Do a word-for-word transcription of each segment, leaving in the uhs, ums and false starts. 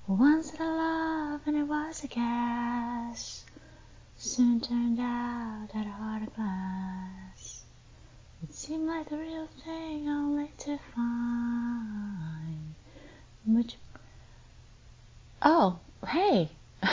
Once had a love and it was a gas, soon turned out at a heart of glass. It seemed like the real thing only to find. Which... Oh, hey!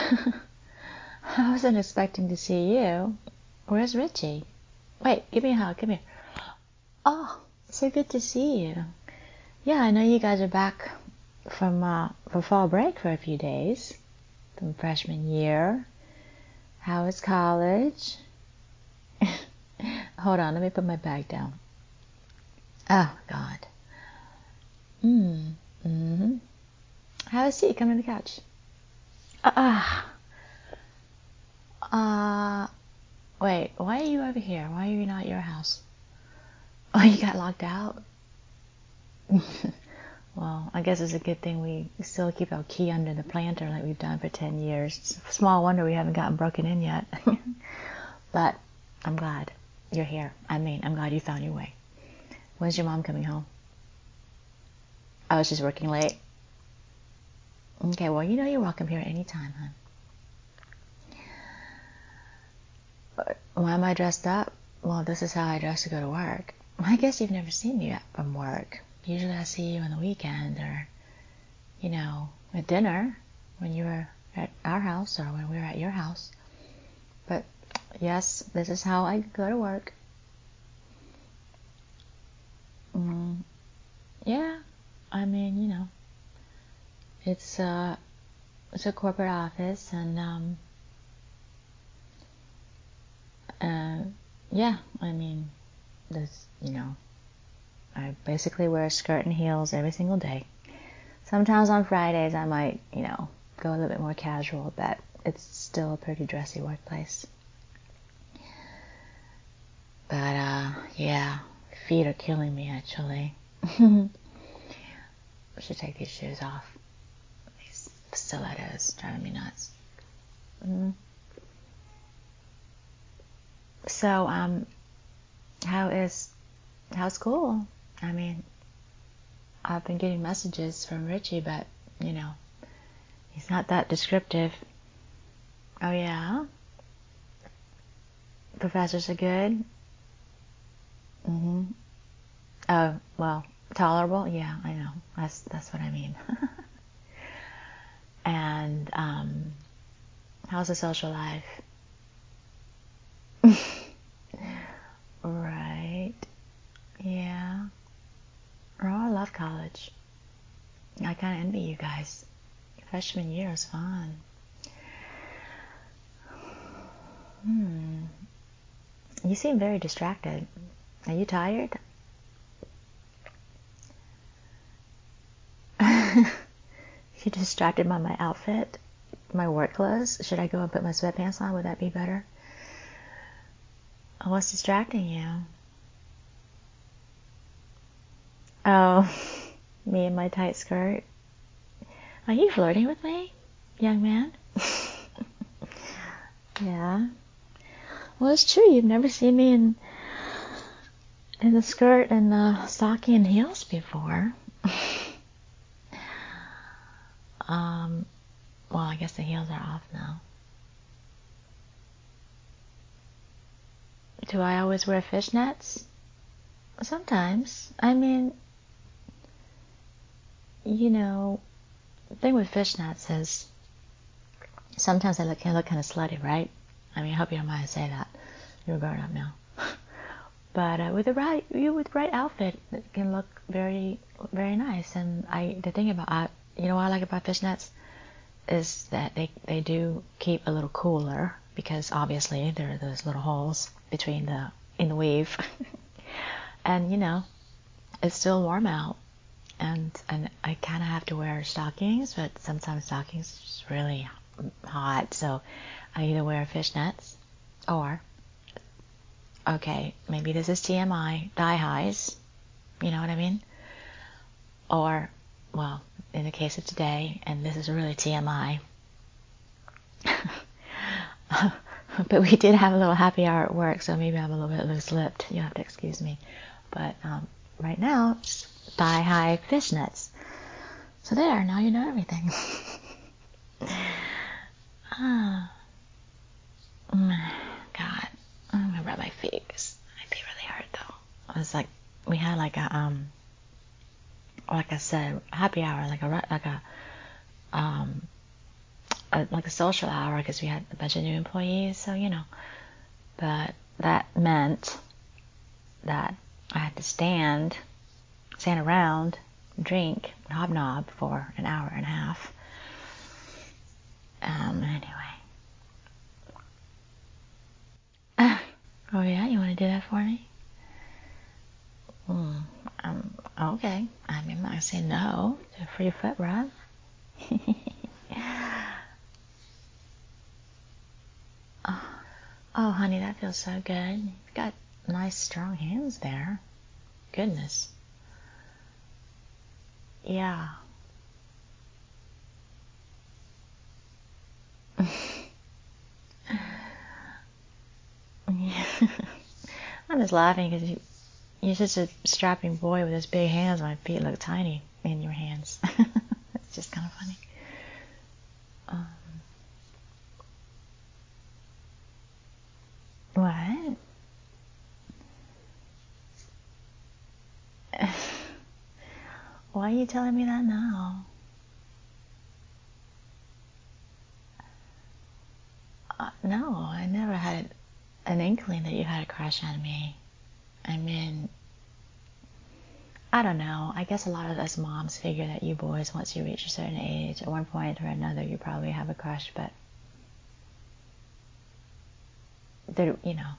I wasn't expecting to see you. Where's Richie? Wait, give me a hug, come here. Oh, so good to see you. Yeah, I know you guys are back from uh, for fall break for a few days, from freshman year. How is college? Hold on, let me put my bag down. Oh, God. Mm, mm-hmm. Have a seat, come on the couch. Ah. Uh, uh, wait, why are you over here? Why are you not at your house? Oh, you got locked out? Well, I guess it's a good thing we still keep our key under the planter like we've done for ten years. It's small wonder we haven't gotten broken in yet. But I'm glad you're here. I mean, I'm glad you found your way. When's your mom coming home? I was just working late. Okay, well, you know you're welcome here anytime, hon. Why am I dressed up? Well, this is how I dress to go to work. I guess you've never seen me from work. Usually I see you on the weekend or, you know, at dinner when you were at our house or when we were at your house. But yes, this is how I go to work. Mm, yeah, I mean, you know, it's uh, it's a corporate office, and um, uh, yeah, I mean, this, you know, I basically wear a skirt and heels every single day. Sometimes on Fridays I might, you know, go a little bit more casual, but it's still a pretty dressy workplace. But, uh, yeah, feet are killing me, actually. I should take these shoes off. These stilettos driving me nuts. Mm. So, um, how is, how's school? I mean, I've been getting messages from Richie, but, you know, he's not that descriptive. Oh, yeah? Professors are good? Mm-hmm. Oh, well, tolerable? Yeah, I know. That's that's what I mean. And um, how's the social life? Right. Yeah. Oh, I love college. I kind of envy you guys. Freshman year is fun. Hmm. You seem very distracted. Are you tired? You distracted by my outfit? My work clothes? Should I go and put my sweatpants on? Would that be better? What's distracting you? Oh, me and my tight skirt. Are you flirting with me, young man? Yeah. Well, it's true. You've never seen me in in the skirt and the stocking and heels before. um. Well, I guess the heels are off now. Do I always wear fishnets? Sometimes. I mean, you know, the thing with fishnets is sometimes they look, can look kind of slutty, right? I mean, I hope you don't mind I say that. You're grown up now. But uh, with the right, you with the right outfit, it can look very, very nice. And I, the thing about, I, you know, what I like about fishnets is that they they do keep a little cooler because obviously there are those little holes between the in the weave, and you know, it's still warm out, and and I kind of have to wear stockings, but sometimes stockings are just really hot, so I either wear fishnets or, okay, maybe this is T M I, thigh highs, you know what I mean? Or, well, in the case of today, and this is really T M I, but we did have a little happy hour at work, so maybe I'm a little bit loose-lipped. You have to excuse me. But um, right now, thigh-high fishnets. So there, now you know everything. Ah, mm, God, I'm gonna rub my feet because my feet really hurt though. It was like we had like a um, like I said, happy hour, like a like a um, a, like a social hour because we had a bunch of new employees. So you know, but that meant that I had to stand, stand around, drink, hobnob for an hour and a half. Um, anyway. Oh yeah, you want to do that for me? Mm, um, okay. I mean, I'm not gonna say no to a free foot rub. oh, oh, honey, that feels so good. You've got nice, strong hands there. Goodness. Yeah. I'm just laughing because you, you're such a strapping boy with those big hands. My feet look tiny in your hands. It's just kind of funny. Um, what? Why are you telling me that now? Uh, no, I never had an inkling that you had a crush on me. I mean, I don't know. I guess a lot of us moms figure that you boys, once you reach a certain age, at one point or another, you probably have a crush, but there, you know,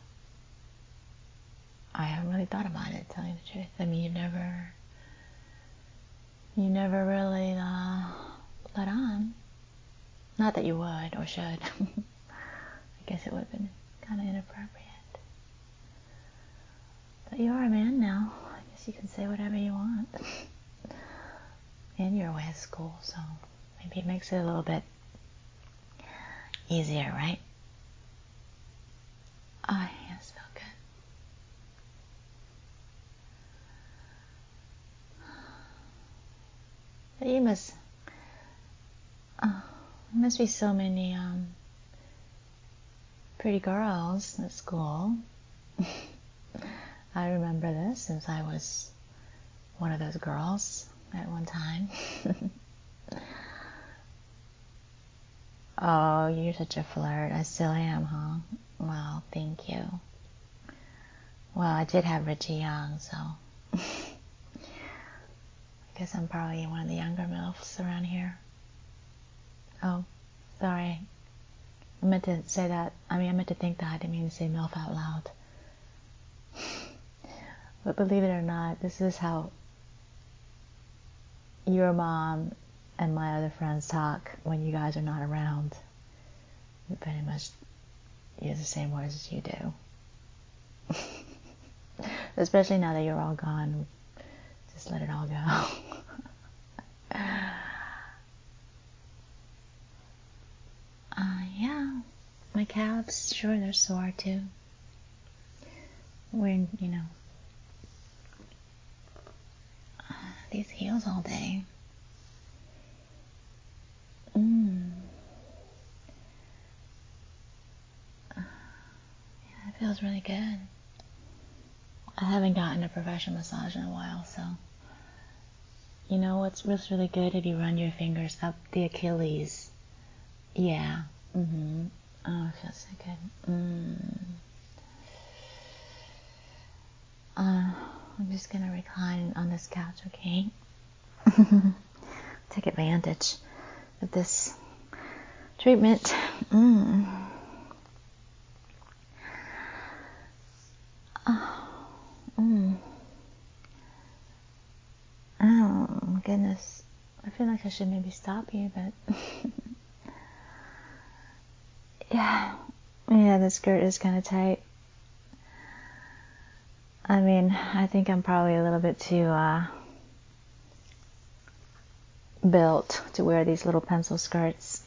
I haven't really thought about it, telling the truth. I mean, you've never, you never really uh, let on. Not that you would or should. I guess it would have been kind of inappropriate. But you are a man now. I guess you can say whatever you want. And you're away at school, so maybe it makes it a little bit easier, right? Oh, yes, felt good. But you must, oh, there must be so many um, pretty girls at school. I remember this since I was one of those girls at one time. Oh, you're such a flirt. I still am, huh? Well, thank you. Well, I did have Richie Young, so I guess I'm probably one of the younger MILFs around here. Oh, sorry. I meant to say that. I mean, I meant to think that. I didn't mean to say MILF out loud. But believe it or not, this is how your mom and my other friends talk when you guys are not around. We pretty much use the same words as you do. Especially now that you're all gone. Just let it all go. uh, yeah. My calves, sure, they're sore too. Wearing, you know, these heels all day. Mm. Yeah, it feels really good. I haven't gotten a professional massage in a while, so you know what's what's really good if you run your fingers up the Achilles. Yeah. Mhm. Oh, it feels so good. Mm. Uh, I'm just gonna recline on this couch, okay? Take advantage of this treatment. Mm. Oh. Mm. Oh, goodness. I feel like I should maybe stop you, but yeah. Yeah, the skirt is kind of tight. I mean, I think I'm probably a little bit too uh, built to wear these little pencil skirts.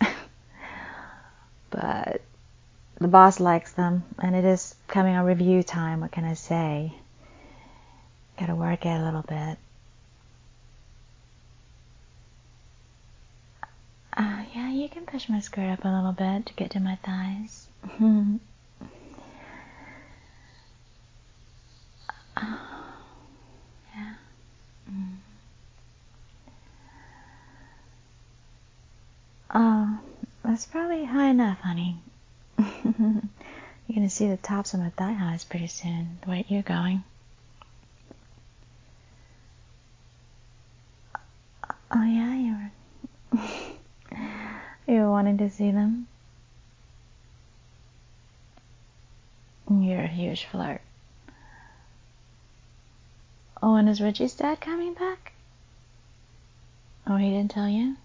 But the boss likes them, and it is coming on review time. What can I say? Gotta work it a little bit. Uh, yeah, you can push my skirt up a little bit to get to my thighs. Oh, yeah. Mm. Oh, that's probably high enough, honey. You're gonna see the tops of my thigh highs pretty soon, the way you're going. Oh yeah, you were you were wanting to see them? You're a huge flirt. Oh, and is Richie's dad coming back? Oh, he didn't tell you?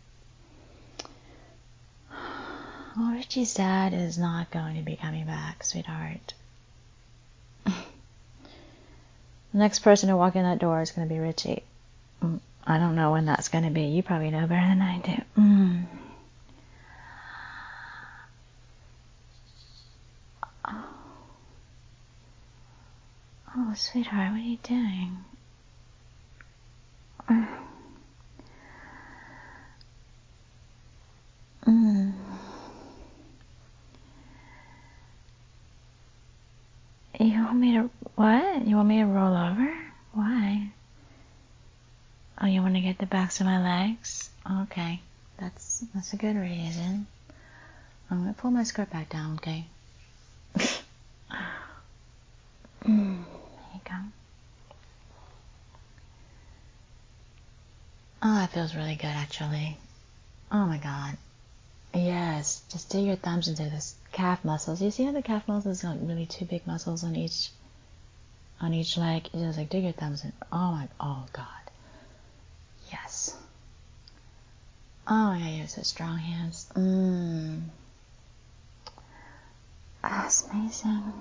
Well, Richie's dad is not going to be coming back, sweetheart. The next person to walk in that door is going to be Richie. I don't know when that's going to be. You probably know better than I do. Mm. Oh. Oh, sweetheart, what are you doing? Mm. You want me to, what? You want me to roll over? Why? Oh, you want to get the backs of my legs? Okay, that's that's a good reason. I'm going to pull my skirt back down, okay? Mm, there you go. Oh, that feels really good, actually. Oh my god. Yes, just dig your thumbs into this calf muscles. You see how the calf muscles are like really two big muscles on each on each leg? You just like dig your thumbs in. Oh my, oh god. Yes. Oh yeah, you have such strong hands. Mmm. That's amazing.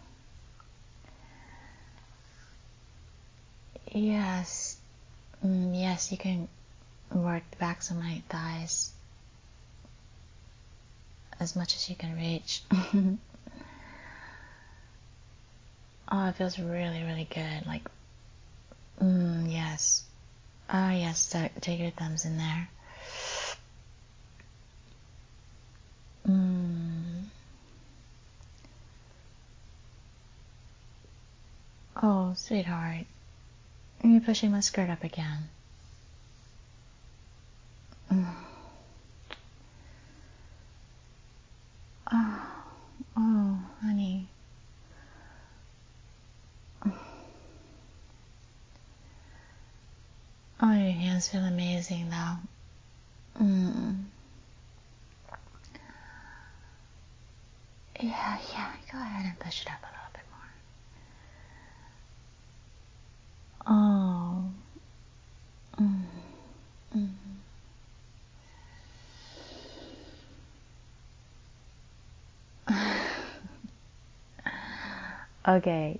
Yes. Mm, yes, you can work the backs of my thighs as much as you can reach. Oh, it feels really, really good. Like, mm, yes. Oh, yes, take your thumbs in there. Mm. Oh, sweetheart. You're pushing my skirt up again. Mm. Oh, oh, honey. Oh, your hands feel amazing, though. Mm. Yeah, yeah, go ahead and push it up a little bit more. Oh. Mm. Mm. Okay.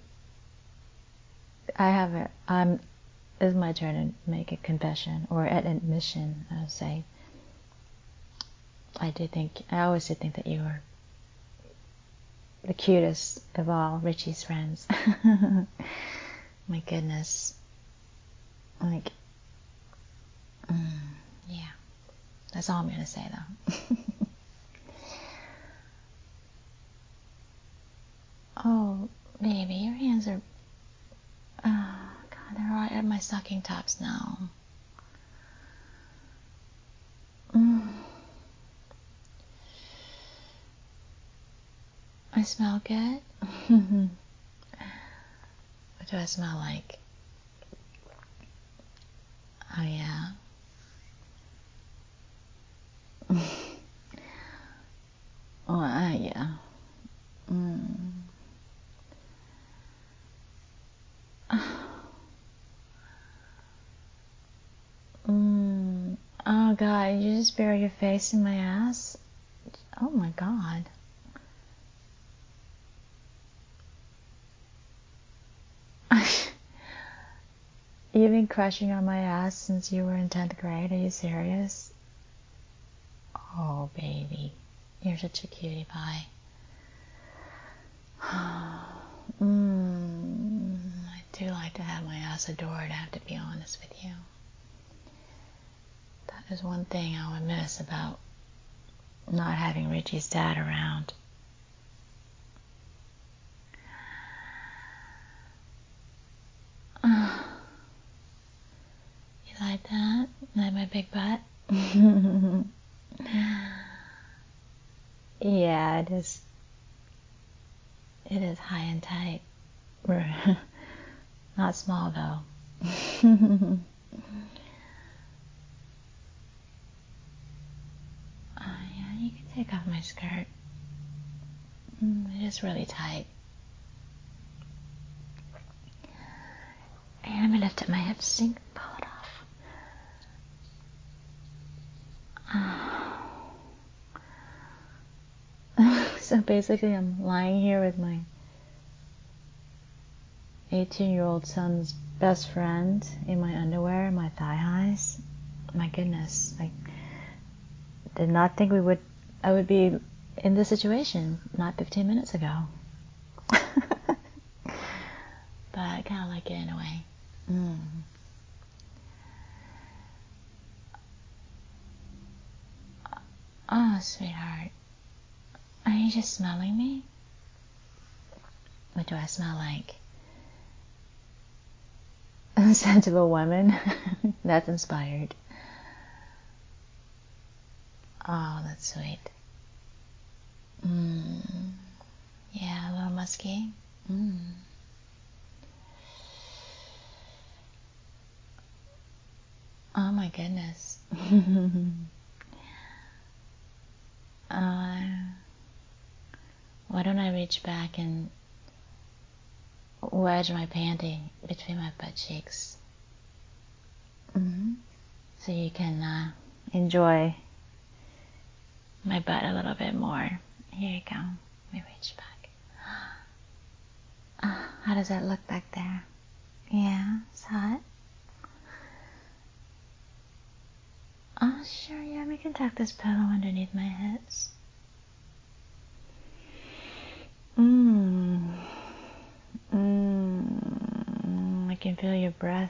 I have it. I'm. It's my turn to make a confession or an admission. I would say. I did think. I always did think that you were the cutest of all Richie's friends. My goodness. Like. Mm, yeah. That's all I'm gonna say though. Oh, baby, your hands are. Oh, God, they're right at my stocking tops now. Mm. I smell good. What do I smell like? Oh, yeah. Oh, uh, yeah. Mm. Mm. Oh, God, you just bury your face in my ass? Oh, my God. You've been crushing on my ass since you were in tenth grade. Are you serious? Oh, baby. You're such a cutie pie. mm, I do like to have my ass adored, I have to be honest with you. That is one thing I would miss about not having Richie's dad around. Uh, you like that? Like my big butt? Yeah, it is. It is high and tight. Not small though. Oh yeah, you can take off my skirt. Mm, it is really tight. And I'm gonna lift up my hips so you can pull it off. So basically, I'm lying here with my eighteen-year-old son's best friend in my underwear, my thigh highs. My goodness, I did not think we would. I would be in this situation not fifteen minutes ago. But I kind of like it in a way. Mm. Oh, sweetheart. Are you just smelling me? What do I smell like? The scent of a woman? That's inspired. Oh, that's sweet. Mm. Yeah, a little musky. Mm. Oh my goodness. uh, why don't I reach back and wedge my panty between my butt cheeks? Mm-hmm. So you can uh, enjoy my butt a little bit more. Here you go. Let me reach back. Uh, how does that look back there? Yeah, it's hot. Oh, sure, yeah, we can tuck this pillow underneath my hips. Mmm. Mmm. I can feel your breath.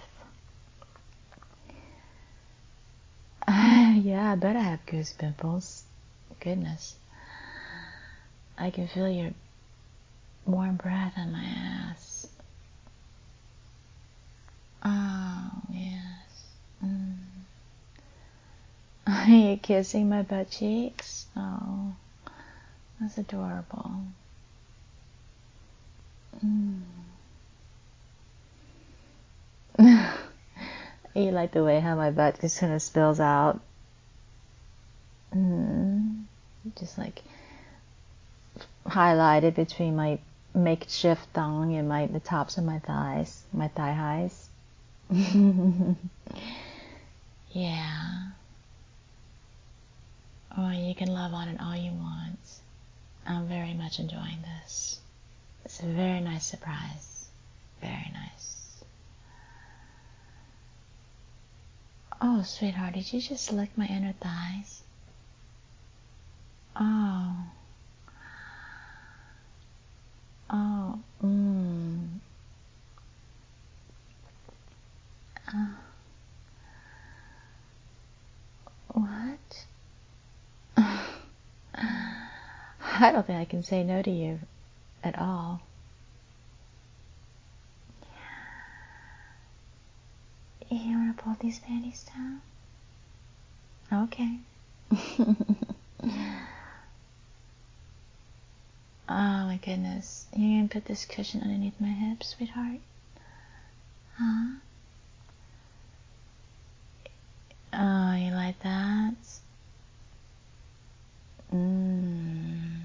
Yeah, I bet I have goose pimples. Goodness. I can feel your warm breath on my ass. Oh, yes. Mm. Are you kissing my butt cheeks? Oh, that's adorable. Mm. You like the way how my butt just kind of spills out. Mm. Just like highlighted between my makeshift thong and my the tops of my thighs, my thigh highs. Yeah. Oh, you can love on it all you want. I'm very much enjoying this. It's a very nice surprise. Very nice. Oh, sweetheart, did you just lick my inner thighs? Oh. Oh, mmm. Uh, what? I don't think I can say no to you at all. You want to pull these panties down? Okay. Oh my goodness. You gonna put this cushion underneath my hips, sweetheart? Huh? Oh, you like that? Mmm.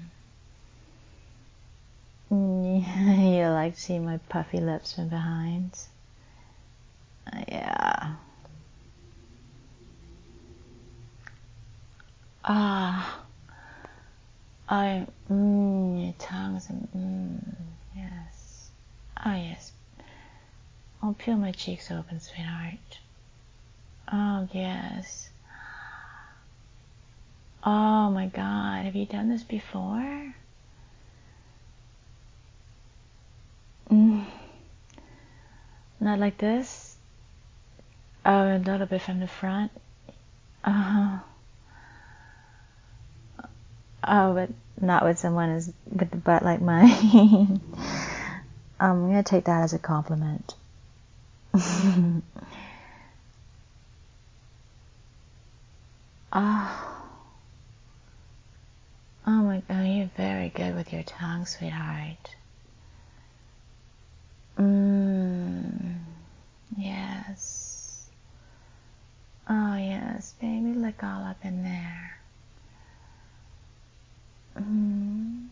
You like seeing my puffy lips from behind? Uh, yeah. Ah. I, mmm, your tongues, mmm, yes. Oh, yes. I'll peel my cheeks open, sweetheart. Oh, yes. Oh my God, have you done this before? Mm. Not like this? Oh, a little bit from the front? Oh. Oh, but not with someone as with the butt like mine. I'm gonna take that as a compliment. Oh, oh my God, you're very good with your tongue, sweetheart. Mmm, yes. Oh yes, baby, lick all up in there. Mm.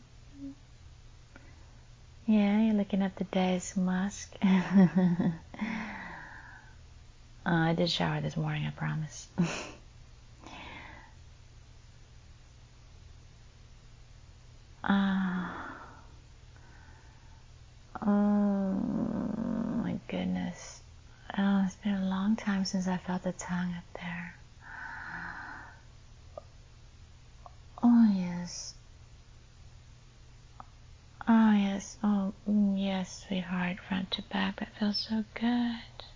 Yeah, you're licking up the day's musk. uh, I did shower this morning, I promise. Ah. uh, oh my goodness. Oh, it's been a long time since I felt the tongue up there. Oh yes. Oh yes. Oh mm, yes, sweetheart. Front to back. That feels so good.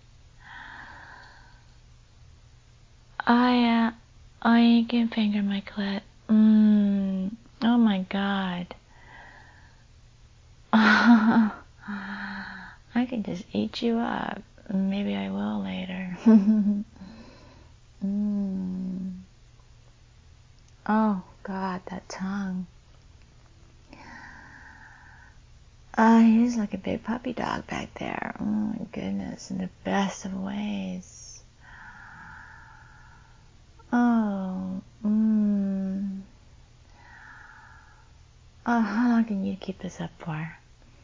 I uh, I can finger my clit. Mmm. Oh my God. I can just eat you up. Maybe I will later. mm. Oh God, that tongue. Ah, uh, he's like a big puppy dog back there. Oh my goodness, in the best of ways. Oh, mmm. Oh, how long can you keep this up for?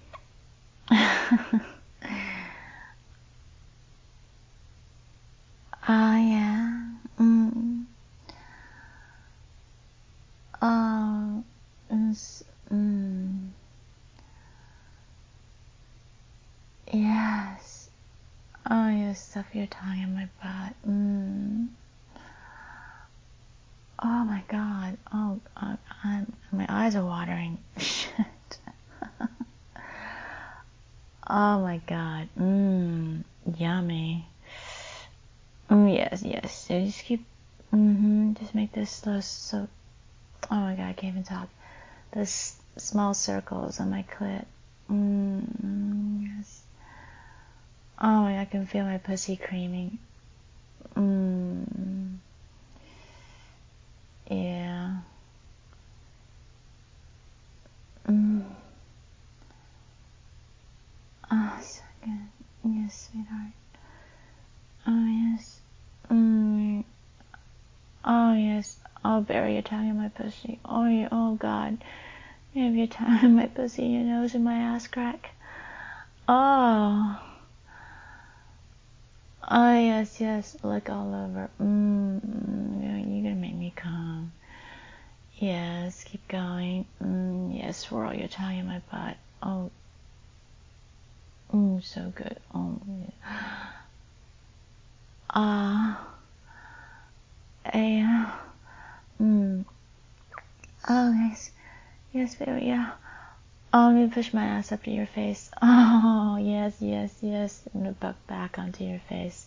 Ah, uh, yeah. Mm. Oh, mm. mm. Yes. Oh, you stuff your tongue in my butt. Mm. Oh my God. Oh, uh, I'm, my eyes are watering. Shit. Oh my God. Mmm. Yummy. Mm, yes, yes. So just keep. Mm-hmm. Just make this slow. So. Oh my God. I can't even talk. Those small circles on my clit. Mmm. Yes. Oh my God. I can feel my pussy creaming. Mmm. Yeah. Mmm. Oh, so good. Yes, sweetheart. Oh, yes. Mm. Oh, yes. I'll bury your tongue in my pussy. Oh, yeah. Oh, God. You have your tongue in my pussy, your nose in my ass crack. Oh. Oh, yes, yes. Lick all over. Mmm. You're gonna make me come. Yes, keep going. Mm, yes, swirl your tongue in my butt. Oh. Mm, so good. Oh, yeah. Ah. Uh, yeah. Mm. Oh, yes. Yes, baby, yeah. Oh, let me push my ass up to your face. Oh, yes, yes, yes. I'm gonna buck back onto your face.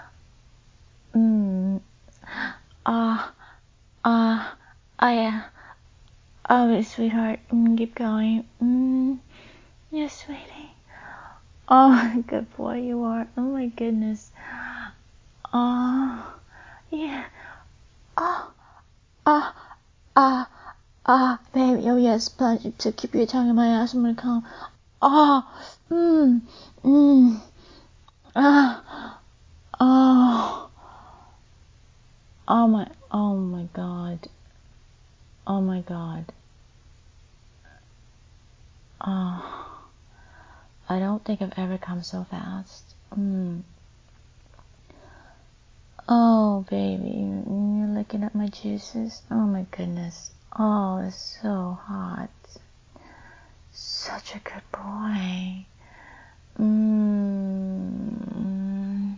Mmm. Ah, ah, ah, yeah. Oh, sweetheart. Mm, keep going. Mmm. Yes, sweetie. Oh, good boy you are. Oh my goodness. Oh, yeah. Oh, ah, ah, ah, baby. Oh yes, plunge to keep your tongue in my ass. I'm gonna come. Oh, mmm, mmm. Ah, oh, oh my, oh my God. Oh my God. Oh, I don't think I've ever come so fast. Mm. Oh, baby, you're licking up my juices. Oh my goodness. Oh, it's so hot. Such a good boy. Mm.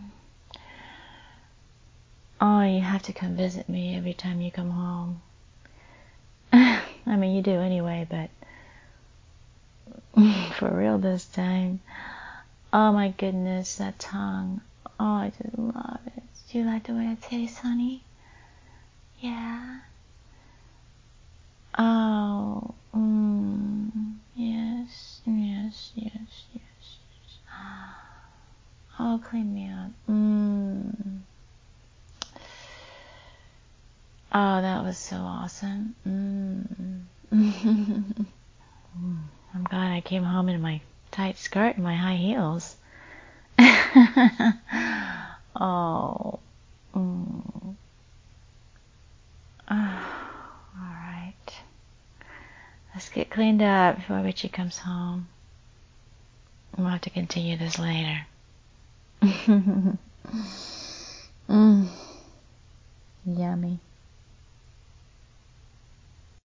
Oh, you have to come visit me every time you come home. I mean, you do anyway, but for real this time. Oh my goodness, that tongue. Oh, I just love it. Do you like the way it tastes, honey? Yeah. Oh, Oh, that was so awesome. Mm. I'm glad I came home in my tight skirt and my high heels. Oh. Mm. Oh. All right. Let's get cleaned up before Richie comes home. We'll have to continue this later. mm. Yummy.